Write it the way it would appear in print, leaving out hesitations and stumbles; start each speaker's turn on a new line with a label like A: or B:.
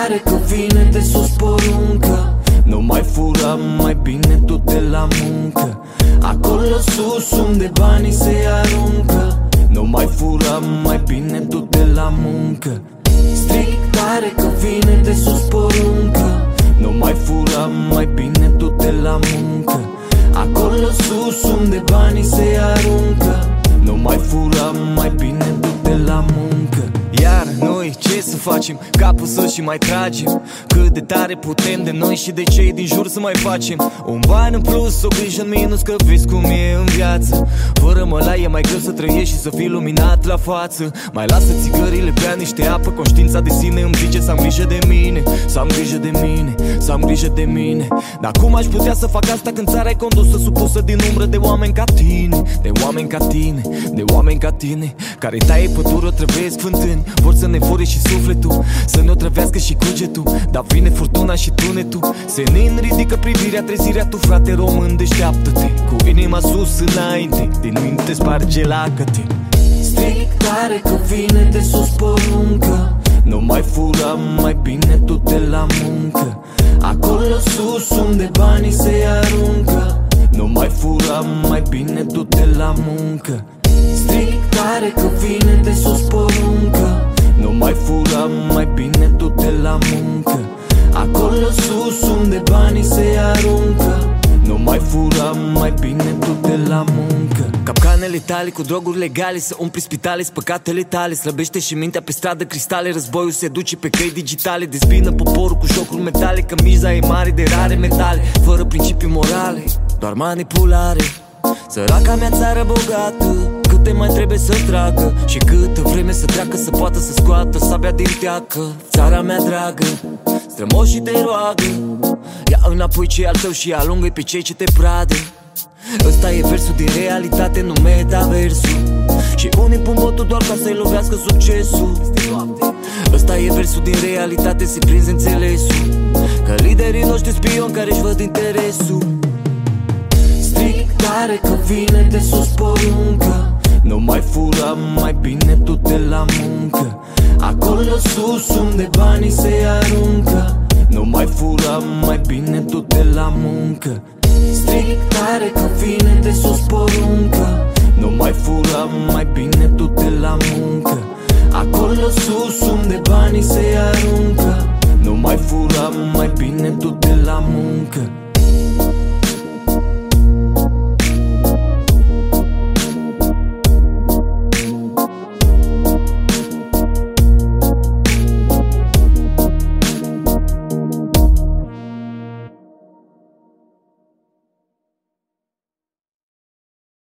A: tare că vine de sus poruncă. Nu mai fura, mai bine du-te la muncă. Acolo sus unde banii se aruncă. Nu mai fura, mai bine du-te la muncă. Stric tare că vine de sus poruncă. Nu mai fura, mai bine du-te la muncă. Acolo sus unde banii se aruncă. Nu mai fura, mai bine du-te la muncă.
B: Iar noi ce să facem? Capul sus și mai tragem. Cât de tare putem de noi și de cei din jur să mai facem. Un ban în plus, o grijă în minus, că vezi cum e în viață. Fără mălai e mai greu să trăiești și să fii luminat la față. Mai lasă țigările, bea niște apă. Conștiința de sine îmi zice să am grijă de mine, să am grijă de mine, să am grijă de mine. Dar cum aș putea să fac asta când țara e condusă, supusă din umbră de oameni ca tine, de oameni ca tine, de oameni ca tine, care taie păduri, o trăvesc fântâni. Vor să ne fure și sufletul, să ne trăvească și cugetul. Dar vine furtuna și tunetul. Senin ridică privirea, trezirea tu, frate român, deșteaptă-te. Cu inima sus înainte, din minte sparge lacăte.
A: Stric tare că vine de sus poruncă. Nu mai fura, mai bine du-te la muncă. Acolo sus unde banii se aruncă. Nu mai fura, mai bine du-te la muncă. Stric tare că vine de sus poruncă. Nu mai fura, mai bine du-te la muncă. Acolo sus unde banii se aruncă. Nu mai fura, mai bine du-te la muncă.
B: Capcanele tale cu droguri legale, să umpli spitale, păcatele tale. Slăbește și mintea pe stradă cristale. Războiul se duce pe căi digitale. Dezbină poporul cu șocuri metale. Că miza e mare de rare metale. Fără principii morale, doar manipulare. Săraca mea țară bogată, câte mai trebuie să tragă și câtă vreme să treacă să poată să scoată sabia din teacă. Țara mea dragă, strămoșii te roagă, ia înapoi ce al tău și alungă-i pe cei ce te pradă. Ăsta e versul din realitate, nu metaversul. Și unii pun botul doar ca să-i lovească succesul. Ăsta e versul din realitate, se prinzi înțelesul, că liderii noștri spioni care își văd interesul.
A: Stric tare că vine de sus poruncă.
B: Nu mai fura, mai bine du-te la muncă.
A: Acolo sus unde banii se aruncă.
B: Nu mai fura, mai bine du-te la muncă.
A: Stric tare că vine de sus poruncă.
B: Nu mai fura, mai bine du-te la muncă.
A: Acolo sus unde banii se aruncă.